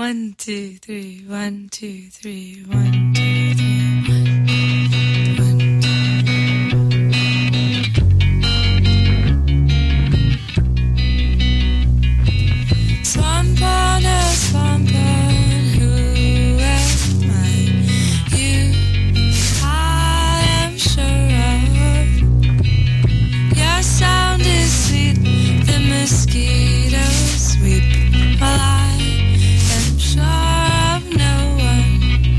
1, 2, 3, 1, 2, 3, 1, 2, 3, 1, 2. Swamp on a swamp on, who am I? You, I am sure of. Your sound is sweet, the mosquitoes weep while I am sure of no one.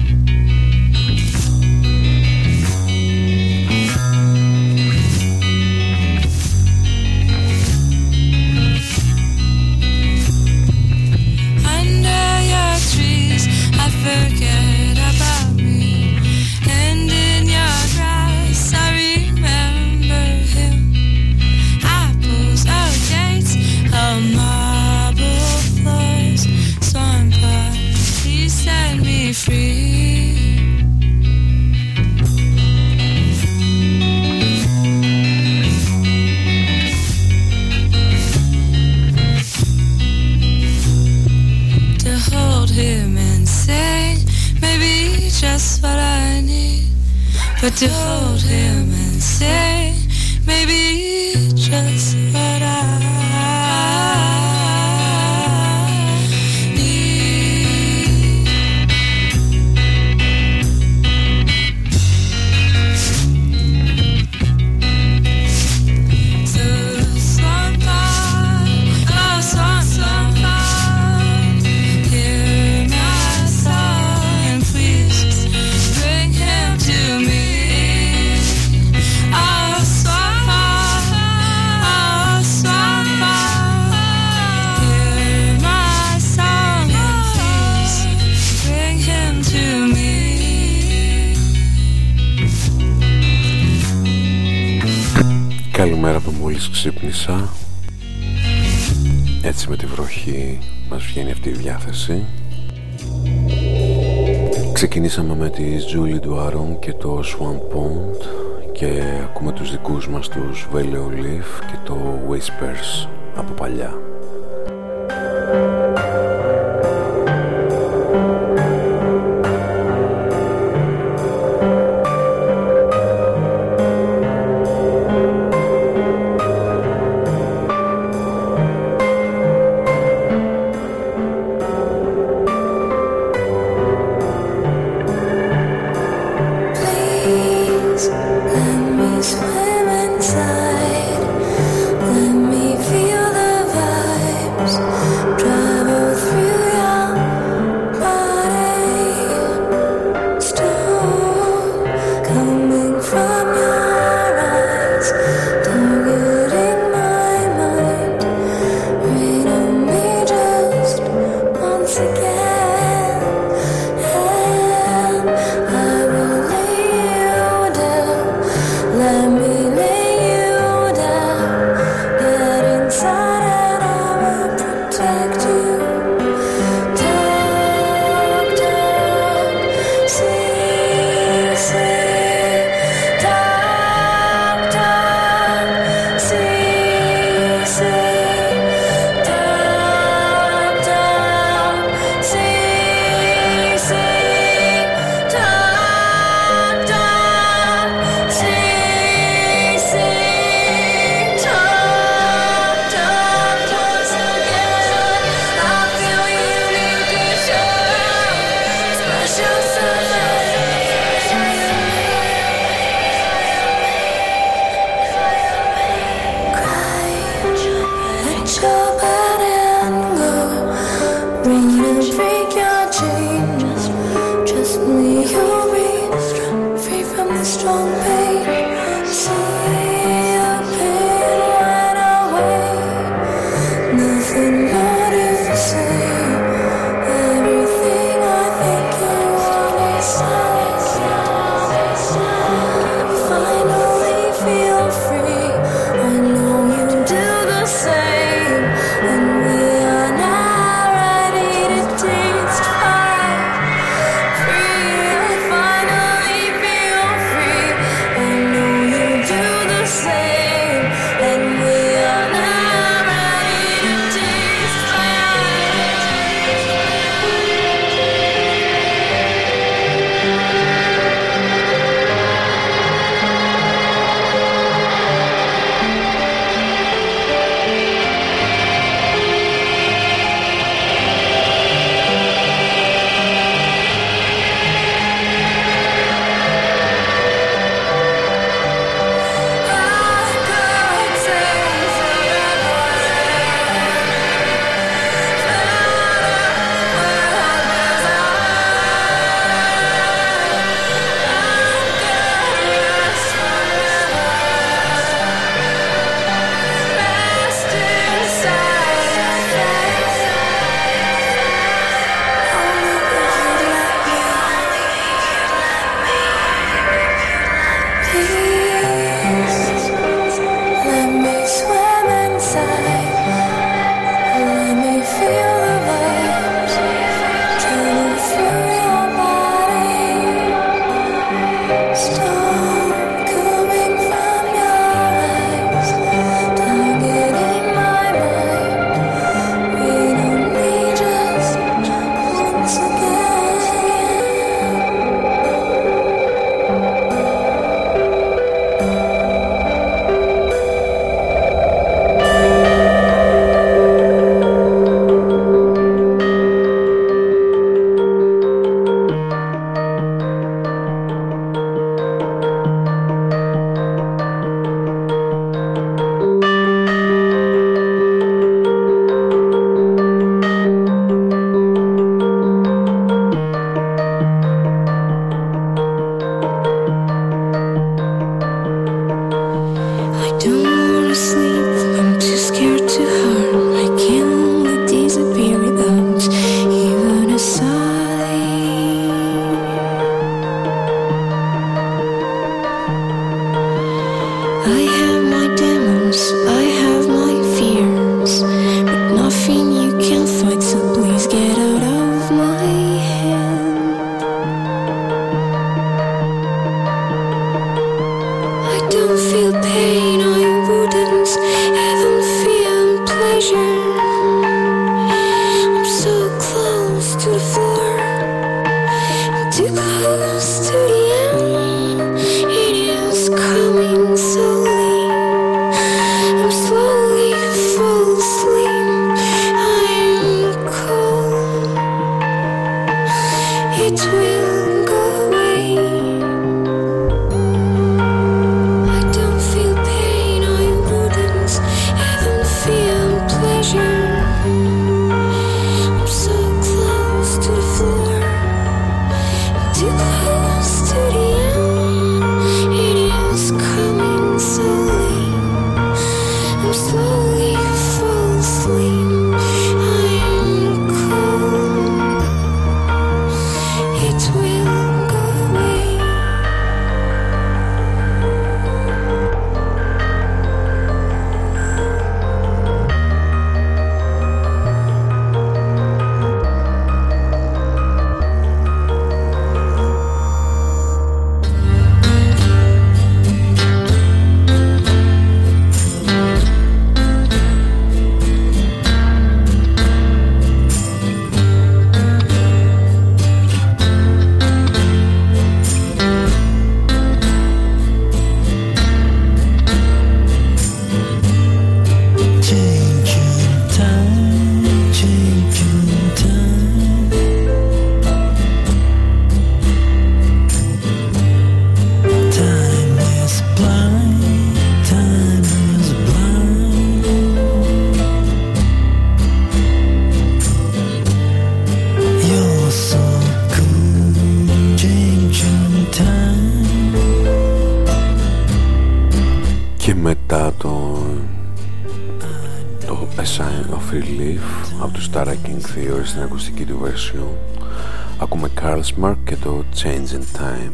Under your trees, I forget about me, and in your grass, I remember him. Apples, oh gates, oh marble floors, swamp pot, please set me free. To hold him and say, maybe just what I need. But to hold him and say, maybe just what I need. So swamp on, oh swamp on, hear my song and please bring him to me. Oh swamp on, hear my song and please bring him to me. Καλημέρα που μόλις ξύπνησα. Έτσι με τη βροχή μας βγαίνει αυτή η διάθεση. Ξεκινήσαμε με τη Julie Duaron και το Swamp Pond και ακούμε τους δικούς μας τους Veleo Leaf και το Whispers από παλιά. Please let me swim inside. Let me feel the vibes. Travel through your body. Storm coming from your eyes. Targeting my mind. Rain on me just once again. And I will lay you down. Let me lay you down. Get inside and I will protect you. Talk, talk, see, see. Talk, talk, see, see. Talk, talk, see, see. Talk, talk, see, see. Talk, talk, once again. I feel you need to show. Express yourself. Cry, let your burden go. Bring and break your chains. Trust me, you'll be free from the strong pain. See the pain right away. Nothing more to say. Everything I think you want is finally feel free. I know you do the same, and we are now ready to taste Στην ακουστική του version ακούμε Carl Smark και το Change in Time.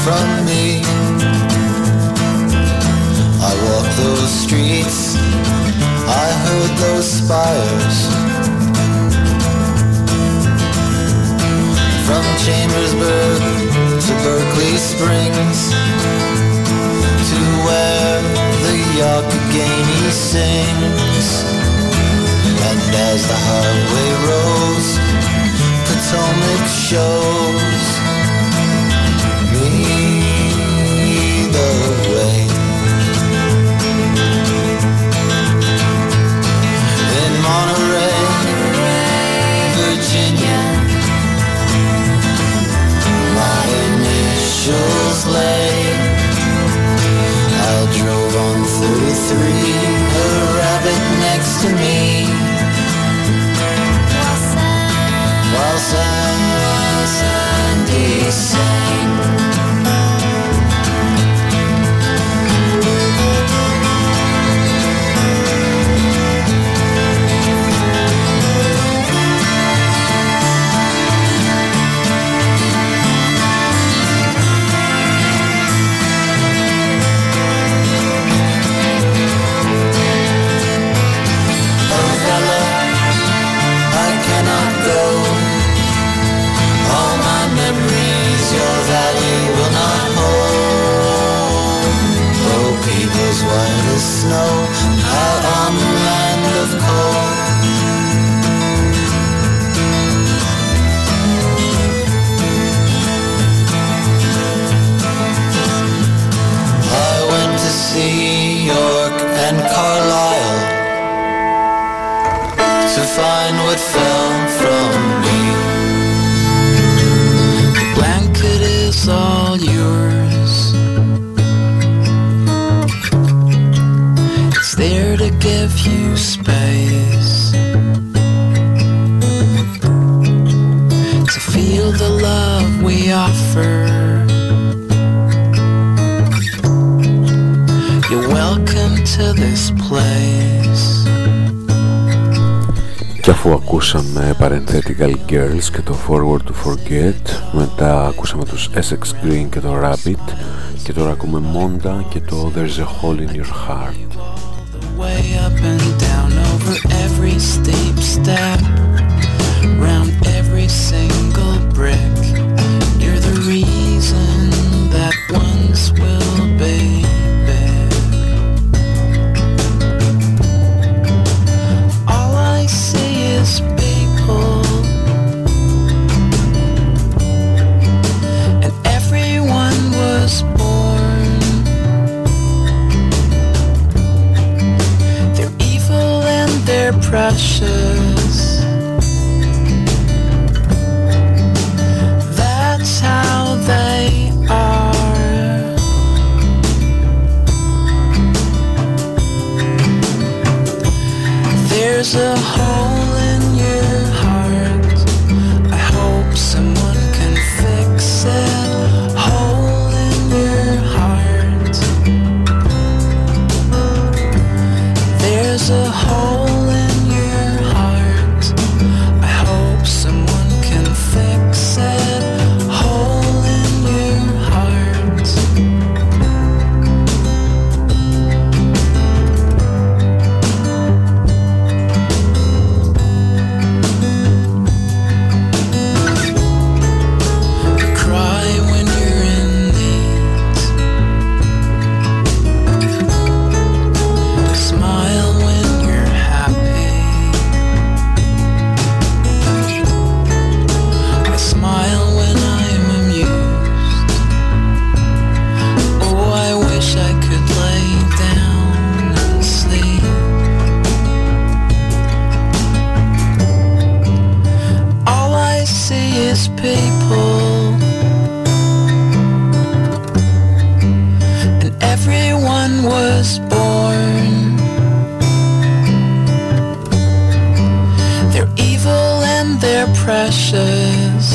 from me. I walked those streets, I heard those spires. From Chambersburg to Berkeley Springs, to where the Youghiogheny sings. And as the highway rose, Potomac shows me the way. In Monterey, Virginia, my initials lay. I drove on 33, a rabbit next to me, while Sandy sang. White as snow, out on the land of coal. I went to see York and Carlisle to find what fell from me. The blanket is all yours, there to give you space to feel the love we offer. You're welcome to this place. Και αφού ακούσαμε Parenthetical Girls και το Forward to Forget, μετά ακούσαμε τους Essex Green και το Rabbit, και τώρα ακούμε Monda και το There's a Hole in Your Heart. Way up and down over every steep step, round every single brick. You're the reason that once will be big. All I see is people, and everyone was born. They're precious. That's how they are. There's a hole in your heart. I hope someone can fix it. Hole in your heart. There's a hole. Precious.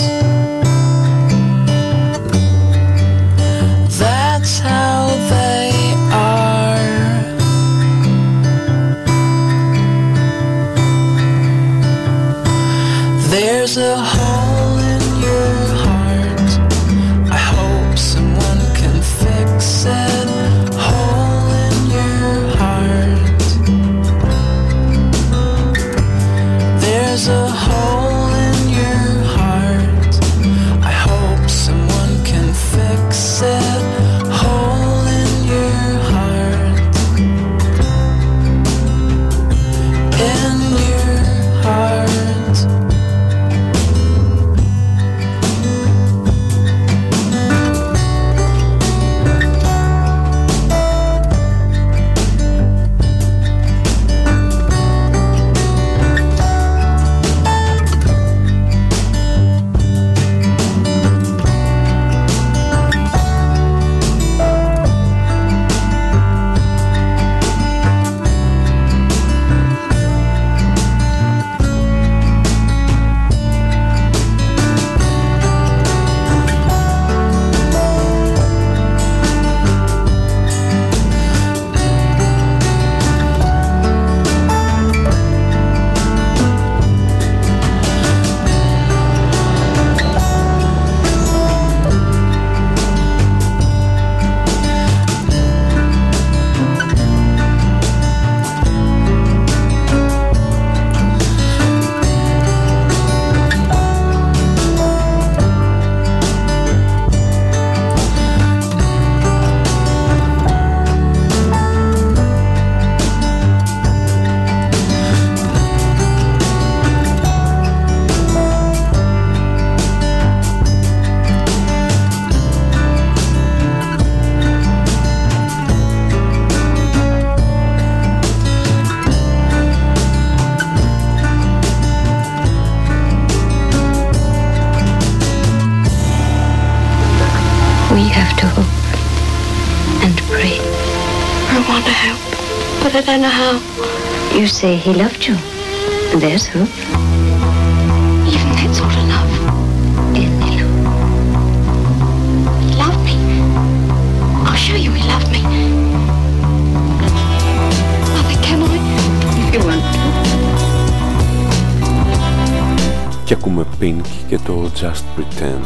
That's how they are. There's a hole in your heart. I hope someone We have to hope and pray. I want to help, but I don't know how. You say he loved you. There's hope. Even that's not enough. Any love. He loved me. I'll show you he loved me. Mother, can I? If you want to. Και ακούμε Pink και το Just Pretend.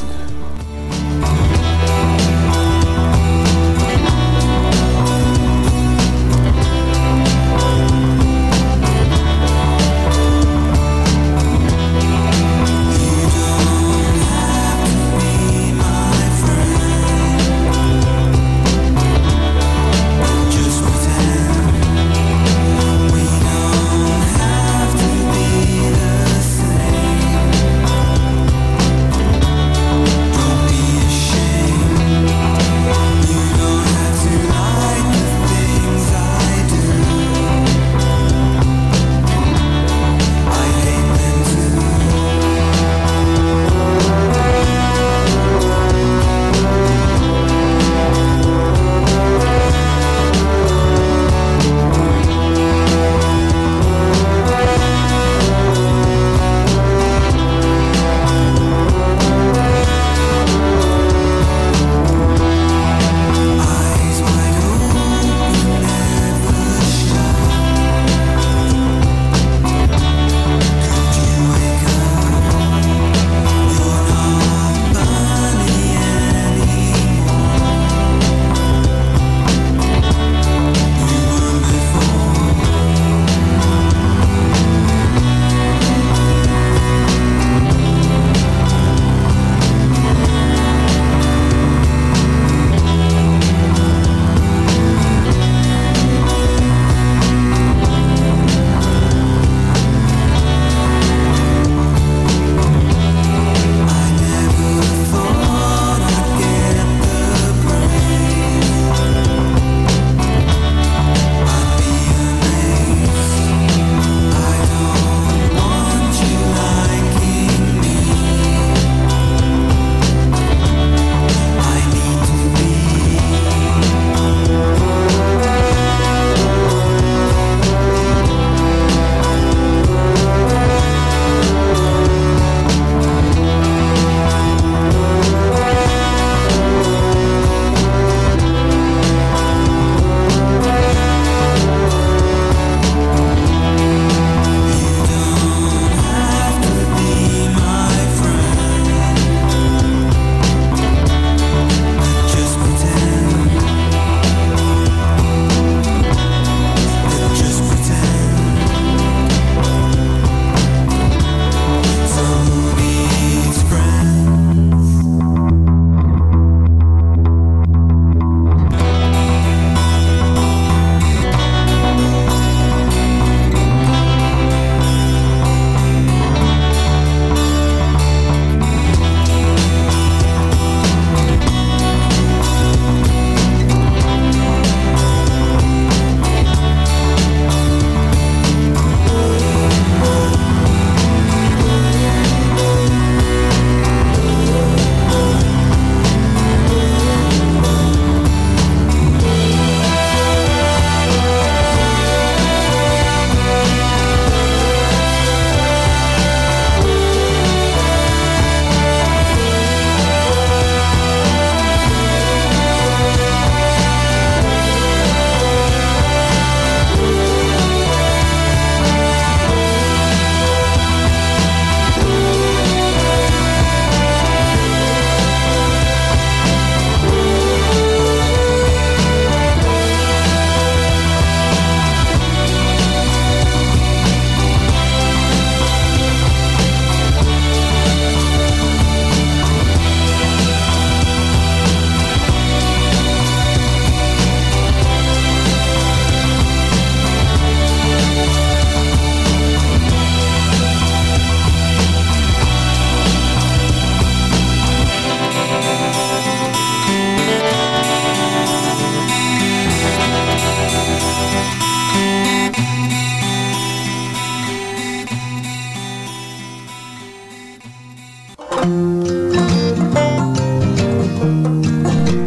Pretend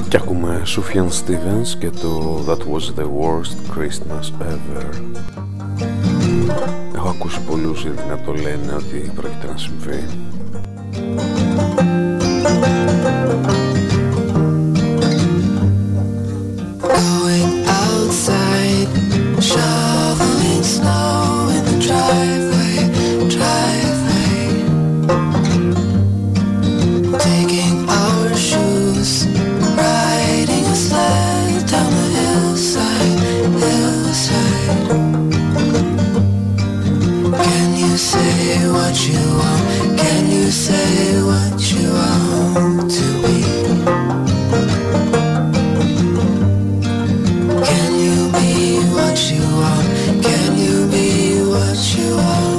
Και ακούμε Sufjan Stevens και το That Was The Worst Christmas Ever. Έχω ακούσει πολλούς ήδη να το λένε ότι πρόκειται να συμβεί. Going outside, shoveling snow in the driveway. Taking our shoes, riding a sled down the hillside. Can you say what you want? Can you say what you want to be? Can you be what you want? Can you be what you want?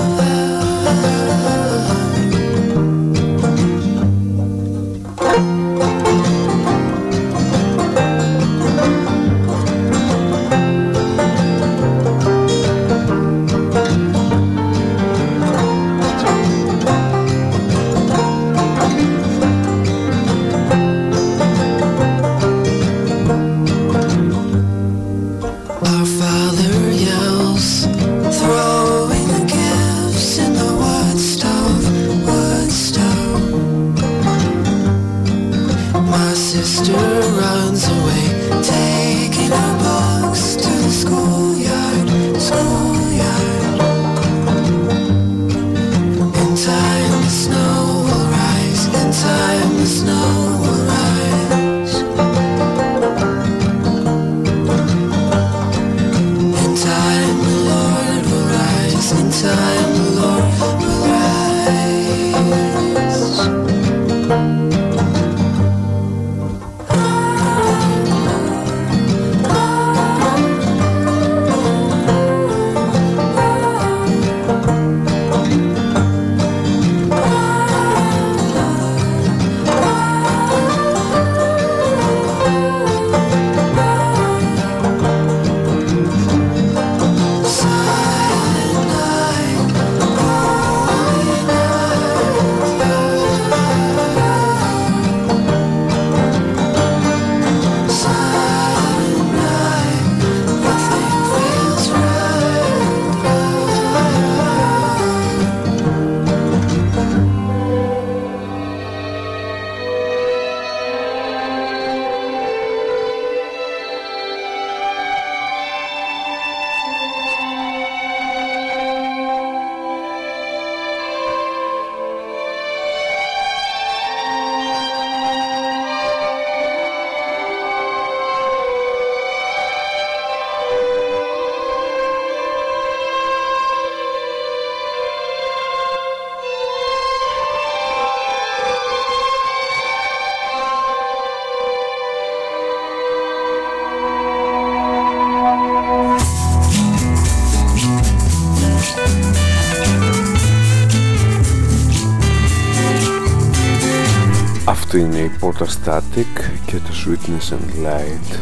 Αυτό είναι η Porter Static και το Sweetness and Light.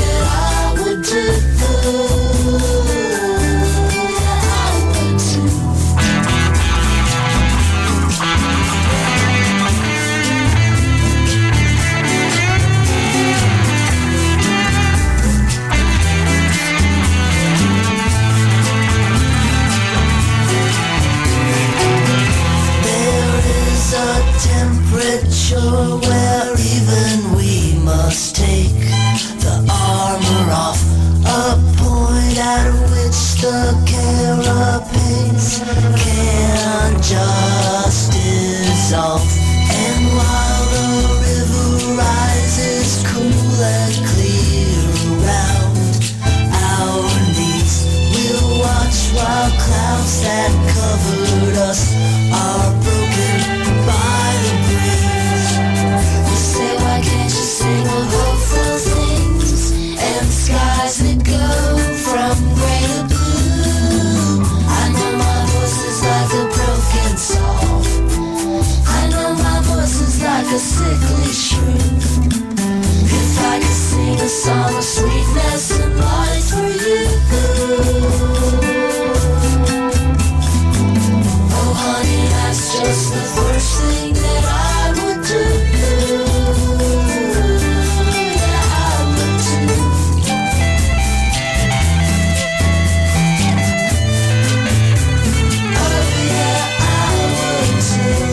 I would do. carapace can't just dissolve. And while the river rises cool and clear around our knees, we'll watch while clouds that covered us are broken by the breeze. We say, why can't you sing of hopeful things and skies that go from gray to blue? I know my voice is like a broken saw. I know my voice is like a sickly shrew. If I could sing a song of sweetness and light for you. Oh honey, that's just the first thing that I would do. Yeah, I would too. Oh yeah, I would too.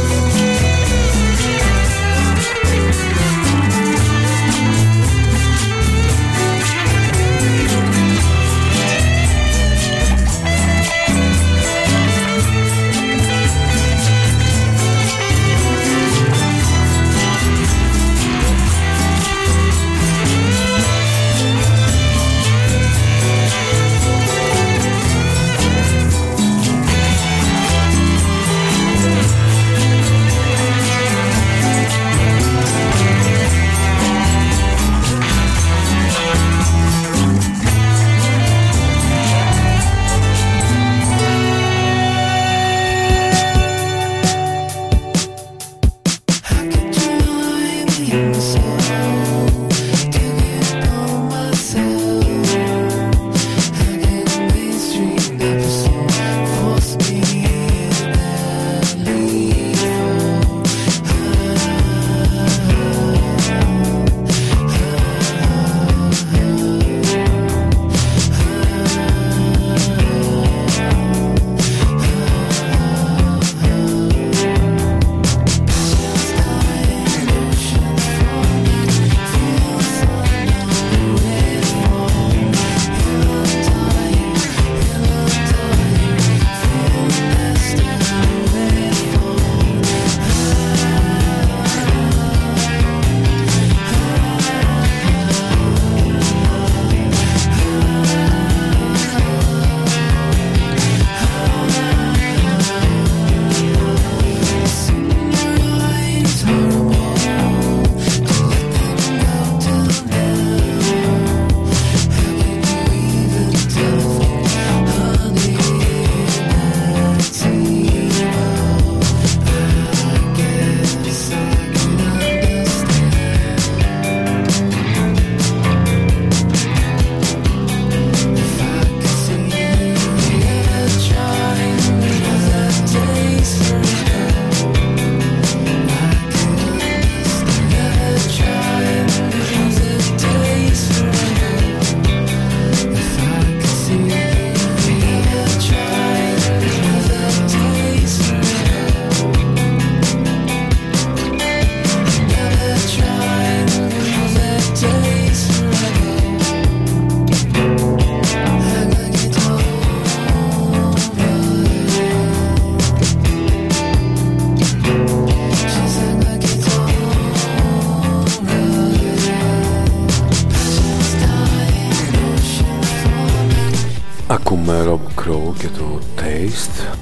Ακούμε Rob Crow και το Taste.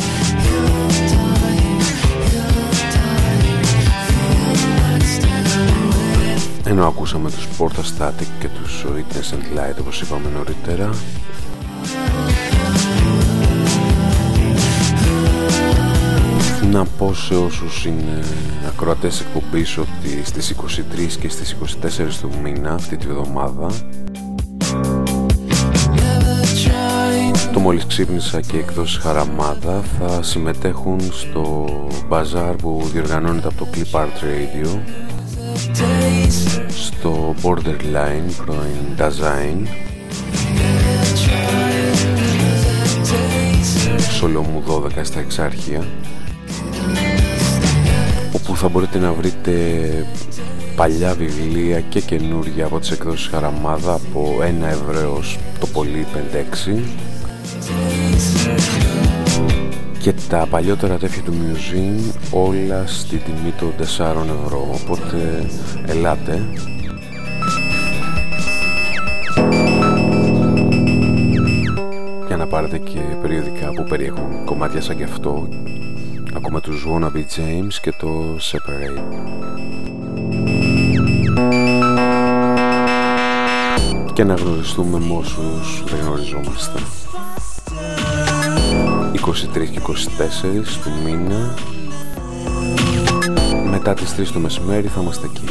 Ενώ ακούσαμε τους Porta Static και τους Witness and Light, όπως είπαμε νωρίτερα. Να πω σε όσους είναι ακροατές εκπομπής ότι στις 23 και στις 24 του μήνα αυτή τη βδομάδα, το μόλις ξύπνησα και εκδόσεις Χαραμάδα θα συμμετέχουν στο μπαζάρ που διοργανώνεται από το Clip Art Radio στο Borderline πρώην Design, Σολομού 12 στα Εξάρχεια, όπου θα μπορείτε να βρείτε παλιά βιβλία και καινούρια από τις εκδόσεις Χαραμάδα από 1 ευρώ έως το πολύ 5-6. Και τα παλιότερα τέτοια του Museum όλα στη τιμή των 4 ευρώ, οπότε ελάτε. Για να πάρετε και περιοδικά που περιέχουν κομμάτια σαν και αυτό. Ακούμε τους Wanna Be James και το Separate. Και να γνωριστούμε με όσους δεν γνωριζόμαστε. 23 και 24 του μήνα, μετά τις 3 το μεσημέρι θα είμαστε εκεί.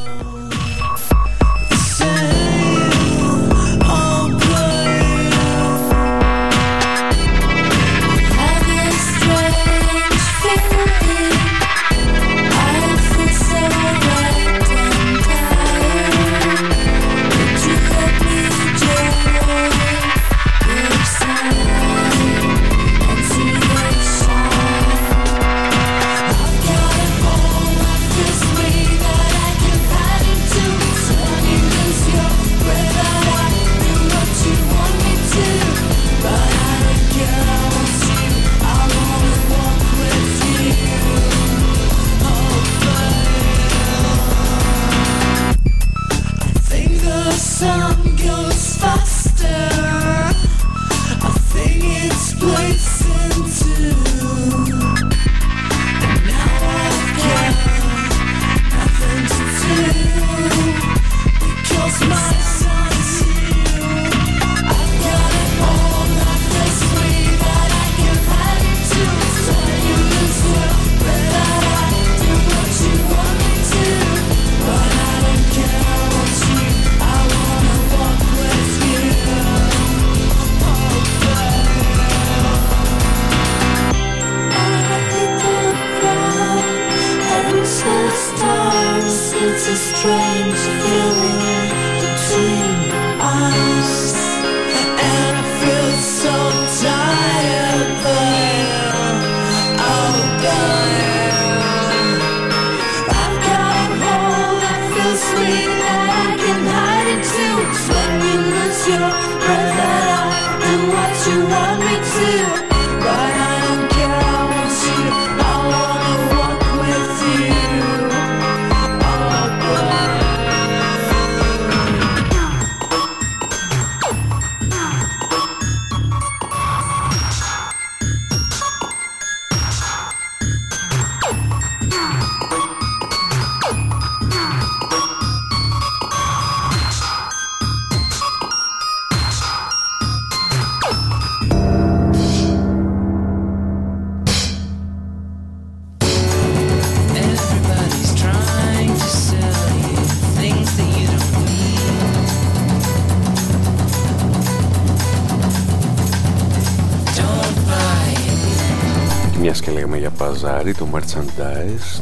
Μιας και λέγαμε για παζάρι, το merchandise,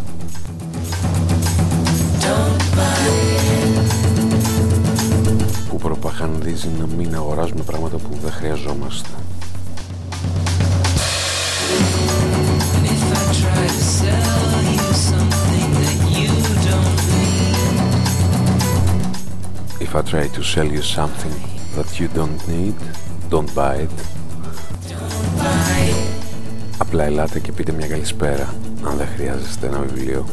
που προπαγανδίζει να μην αγοράζουμε πράγματα που δεν χρειαζόμαστε. If I try to sell you something that you don't need, don't buy it. Απλά ελάτε και πείτε μια καλησπέρα, αν δεν χρειάζεστε ένα βιβλίο.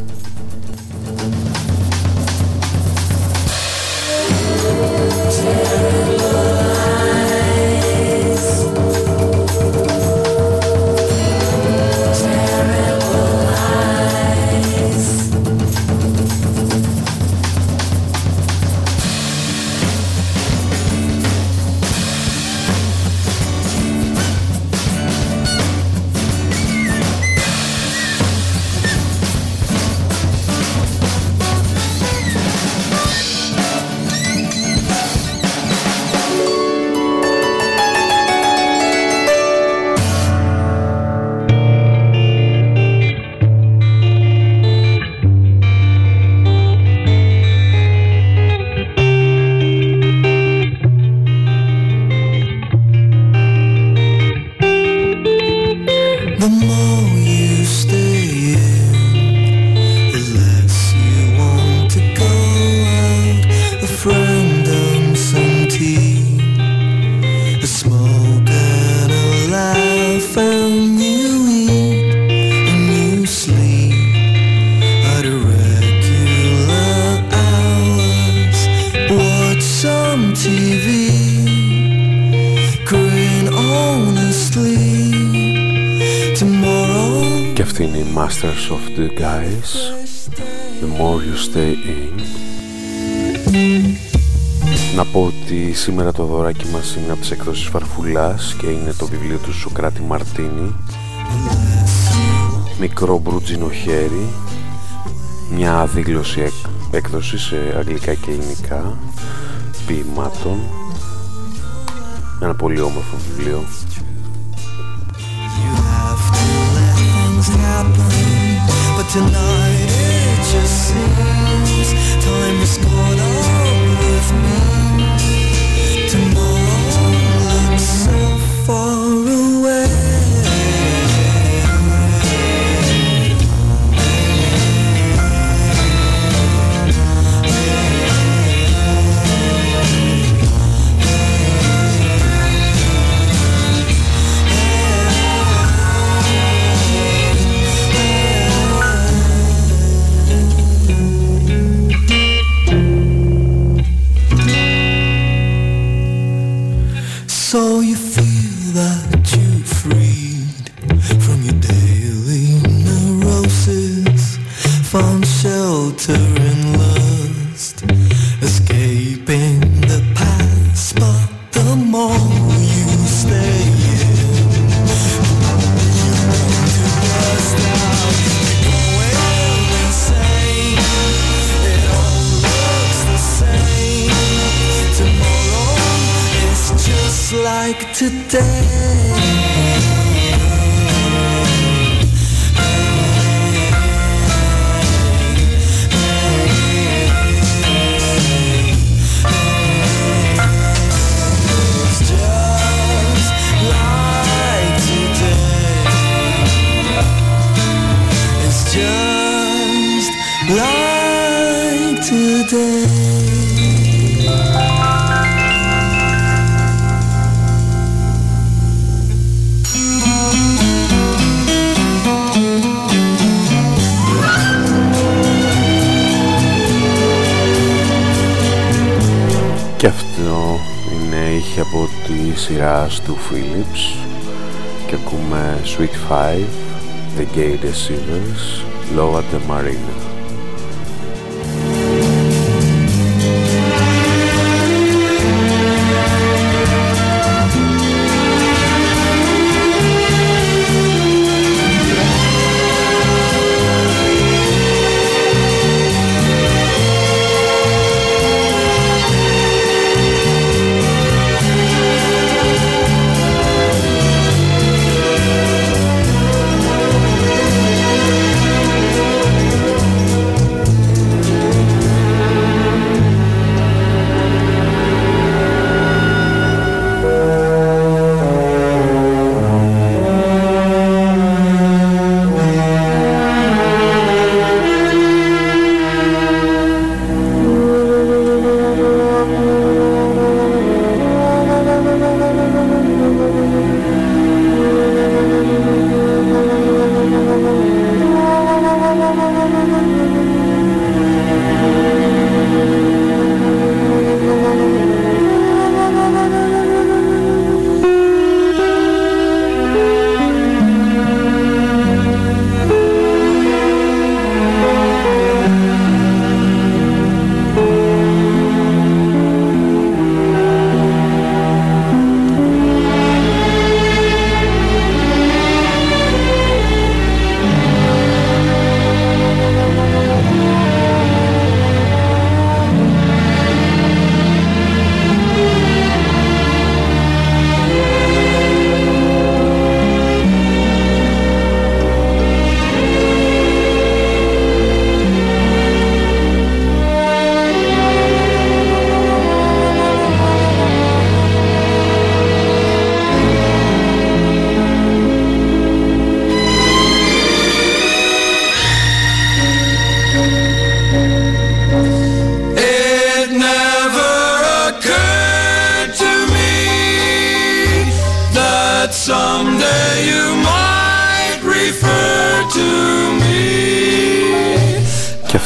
and you eat and you sleep at irregular hours. Watch some TV, grin honestly. Tomorrow. Και αυτή είναι η Masters of the Guys. The more you stay in. Να πω ότι σήμερα το δωράκι μας είναι από τις εκδόσεις Φαρφουλάς και είναι το βιβλίο του Σοκράτη Μαρτίνη, Μικρό μπρούτζινο χέρι, μια αδήλωση έκδοση σε αγγλικά και ελληνικά ποιημάτων. Ένα πολύ όμορφο βιβλίο. But tonight it just seems time is caught up with me. Tomorrow looks so far away. So you feel that you're freed from your daily neuroses, found shelter in lust, escaping the past. But the more you stay in, you want to burst out. You're going insane. It all looks the same. Tomorrow is just like today. It's just like today. Και αυτό είναι ήχη από τη σειρά του Philips και ακούμε Sweet Five, The Gay Deceivers, Lower the Marina.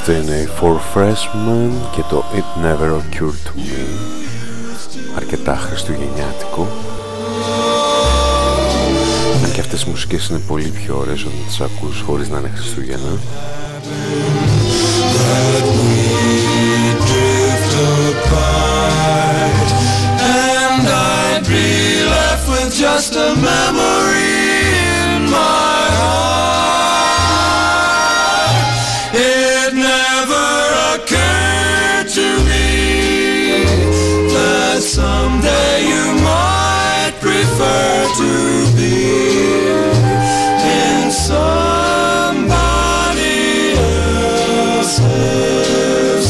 Αυτό είναι η For Freshmen και το It Never Occurred to Me. Αρκετά χριστουγεννιάτικο. Αν και αυτές οι μουσικές είναι πολύ πιο ωραίες όταν τις ακούς χωρίς να είναι Χριστούγεννα. And I'd be left with just a memory in my heart. It never occurred to me that someday you might prefer to be in somebody else's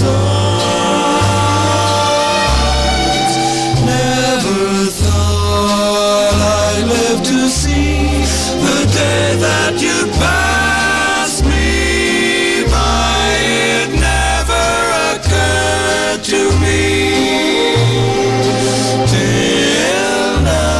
arms. Never thought I'd live to see the day that you passed me by. It never occurred to me till now.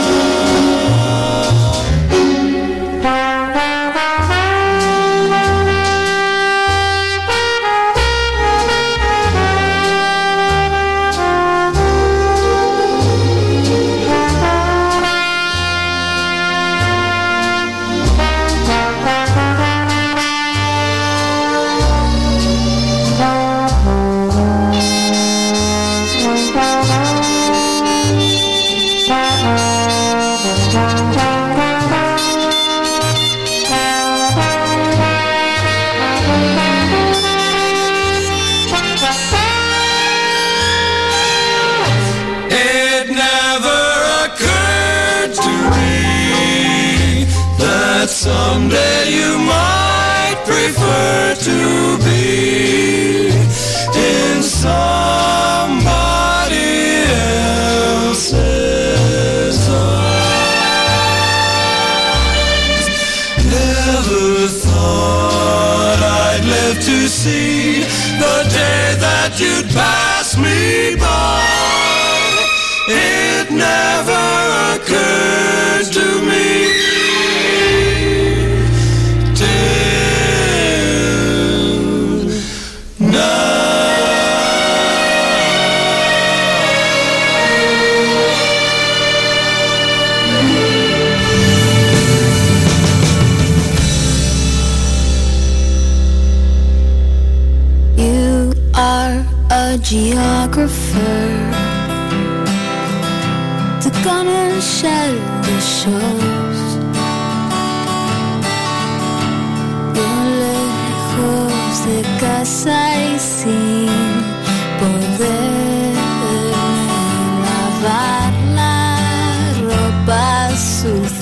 It never occurred to me that someday you might prefer to be in somebody else's arms. Never thought I'd live to see the day that you'd pass me by. It never occurred to me till now. You are a geographer to come and shell the shows. Yo lejos de casa y sin poder lavar la ropa sucia.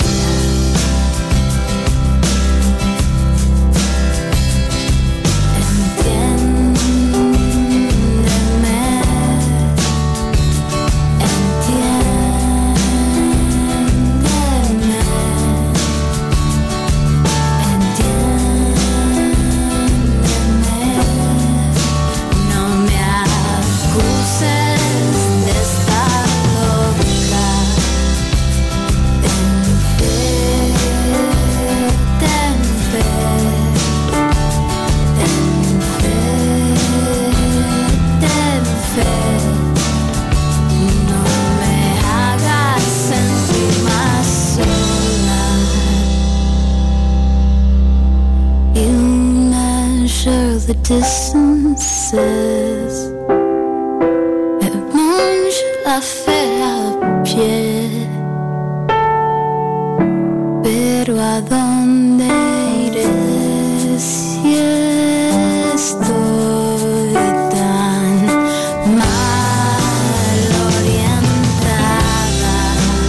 The distances et mange la fait à pied, pero a dónde iré si estoy tan mal orientada?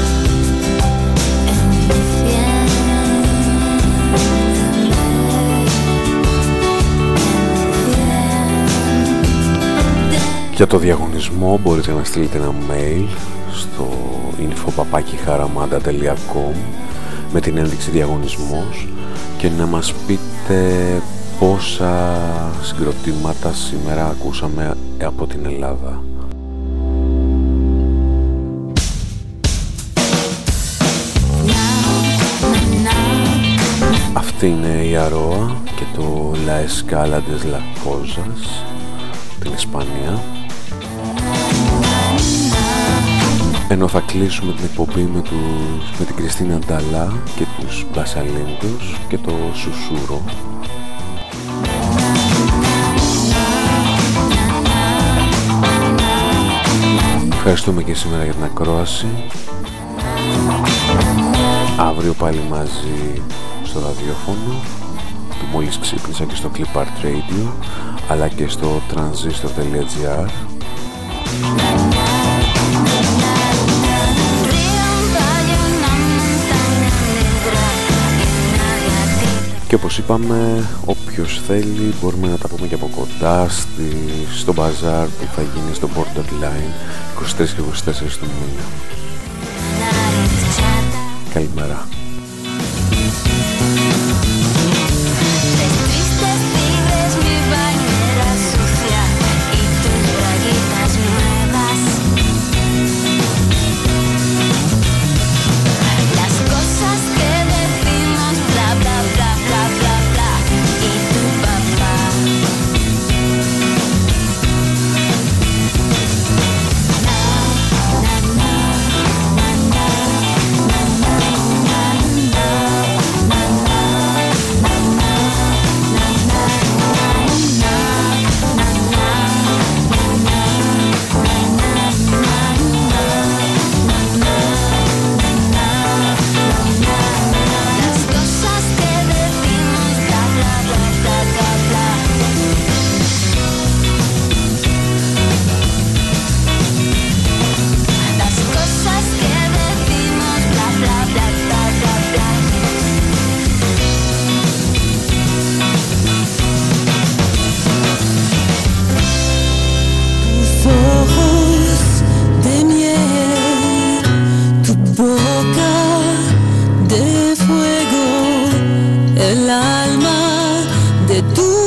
Για το διαγωνισμό μπορείτε να στείλετε ένα mail στο info@haramanda.com με την ένδειξη διαγωνισμός και να μας πείτε πόσα συγκροτήματα σήμερα ακούσαμε από την Ελλάδα. Αυτή είναι η Αρώα και το La Escala des las Cosas, την Ισπανία. Ενώ θα κλείσουμε την εκπομπή με την Κριστίνα Νταλά και τους Μπασαλίντος και το Σουσούρο. Ευχαριστούμε και σήμερα για την ακρόαση. Αύριο πάλι μαζί στο ραδιόφωνο που μόλις ξύπνησα και στο Clip Art Radio, αλλά και στο transistor.gr. Και όπως είπαμε, όποιος θέλει μπορούμε να τα πούμε και από κοντά στο μπαζάρ που θα γίνει στο Borderline 23 και 24 του μήνα. Καλημέρα. El alma de tu